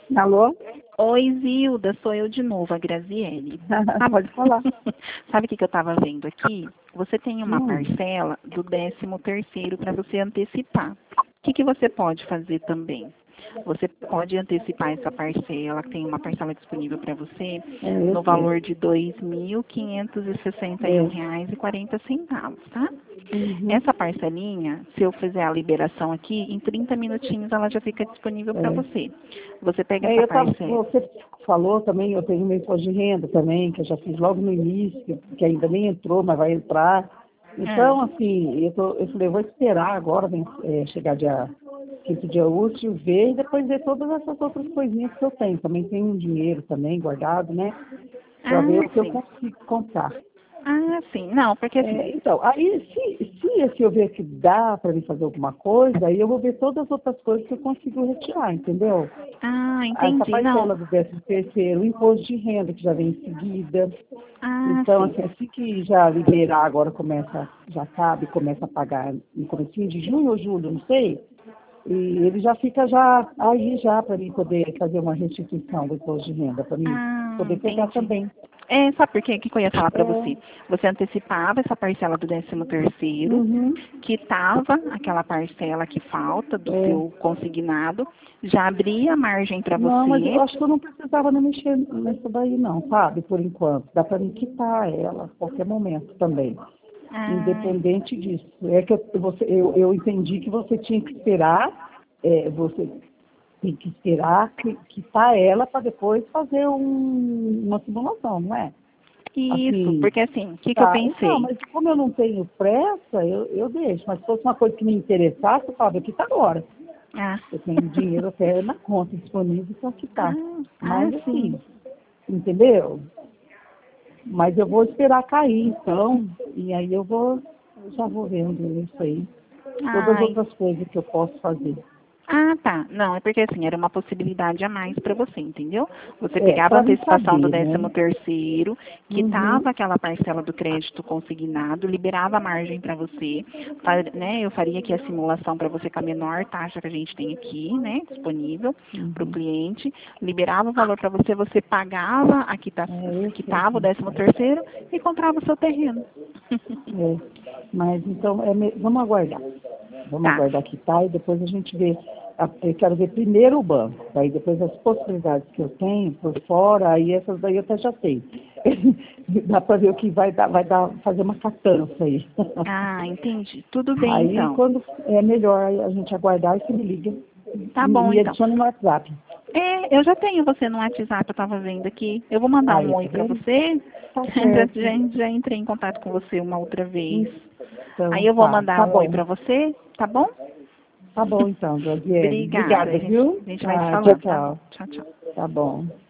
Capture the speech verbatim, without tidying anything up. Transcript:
Alô? Oi, Zilda, sou eu de novo, a Graziele. Pode falar. Sabe o que, que eu estava vendo aqui? Você tem uma Hum. parcela do décimo terceiro para você antecipar. O que, que você pode fazer também? Você pode antecipar essa parcela, tem uma parcela disponível para você, É, eu no sei. valor de dois mil quinhentos e sessenta e um reais e quarenta centavos, tá? Uhum. Essa parcelinha, se eu fizer a liberação aqui, em trinta minutinhos ela já fica disponível para É. você. Você pega É, essa eu tava, parcela. você falou também, eu tenho meu imposto de renda também, que eu já fiz logo no início, que ainda nem entrou, mas vai entrar. Então, Ah, assim, eu, tô, eu falei, eu vou esperar agora, vem, é, chegar dia quinto dia útil, ver e depois ver todas essas outras coisinhas que eu tenho. Também tenho um dinheiro também guardado, né? Para ver o ah, que eu sim. consigo comprar. Ah, sim. Não, porque assim. É, então, aí se, se, se eu ver que dá para mim fazer alguma coisa, aí eu vou ver todas as outras coisas que eu consigo retirar, entendeu? Ah, Essa entendi. Não. parcela do décimo terceiro, o imposto de renda que já vem em seguida. Ah, Então, sim. assim, assim que já liberar, agora começa, já cabe, começa a pagar no comecinho de junho ou julho, não sei. E ele já fica já aí já para mim poder fazer uma restituição do imposto de renda, para mim Ah, poder pegar entendi. também. É, sabe por quê? O que que eu ia falar para É, você? Você antecipava essa parcela do décimo terceiro, uhum, quitava aquela parcela que falta do é. seu consignado, já abria a margem para Não, mas eu você. acho que eu não precisava nem mexer nessa daí não, sabe? Por enquanto. Dá para me quitar ela a qualquer momento também. Ah, Independente disso. É que eu, você, eu, eu entendi que você tinha que esperar, é, você tem que esperar que, quitar ela para depois fazer um, uma simulação, não é? isso, Assim, porque assim, o que que eu tá, então, pensei? mas como eu não tenho pressa, eu, eu deixo. Mas se fosse uma coisa que me interessasse, eu falava, quita agora. Ah, Eu tenho dinheiro até na conta disponível para quitar. ah, ah, Mas sim. assim, entendeu? Mas eu vou esperar cair, então, e aí eu vou, eu já vou vendo isso aí. Todas as Ai, outras coisas que eu posso fazer. ah, tá. Não, é porque assim, era uma possibilidade a mais para você, entendeu? Você É, pegava a para me antecipação do saber, décimo né? terceiro, Uhum. quitava aquela parcela do crédito consignado, liberava a margem para você, fa- né? Eu faria aqui a simulação para você com a menor taxa que a gente tem aqui, né? Disponível para o Uhum. cliente, liberava o valor para você, você pagava a quita, É, eu sei quitava o como décimo faz. terceiro e comprava o seu terreno. É. Mas então, é me- vamos aguardar. Vamos Tá. aguardar que tá e depois a gente vê. a- Eu quero ver primeiro o banco, daí depois as possibilidades que eu tenho por fora, aí essas daí eu até já sei. Dá para ver o que vai dar, vai dar, fazer uma catança aí. Ah, entendi. Tudo bem Aí então. quando é melhor a gente aguardar e você me liga. Tá Me bom me então. adicione no WhatsApp. É, eu já tenho você no WhatsApp, eu estava vendo aqui. Eu vou mandar um Aí, tá oi para vendo? você. Tá Já, certo. já, já entrei em contato com você uma outra vez. Então Aí eu vou tá, mandar tá um oi bom. para você, tá bom? Tá bom então, Gabriele. Obrigada. A Obrigada, gente, viu? a gente vai se Tá, tchau, falando, tá bom? tchau. Tchau, tchau. Tá bom.